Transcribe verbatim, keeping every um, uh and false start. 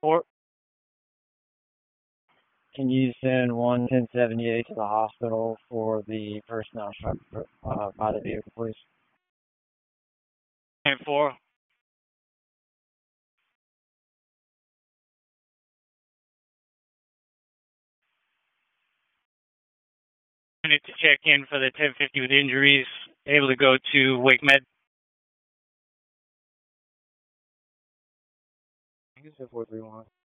four. Can you send one ten seventy-eight to the hospital for the personnel shot uh, by the vehicle, please? ten four. I need to check in for the ten fifty with injuries. Able to go to Wake Med. You said four three one.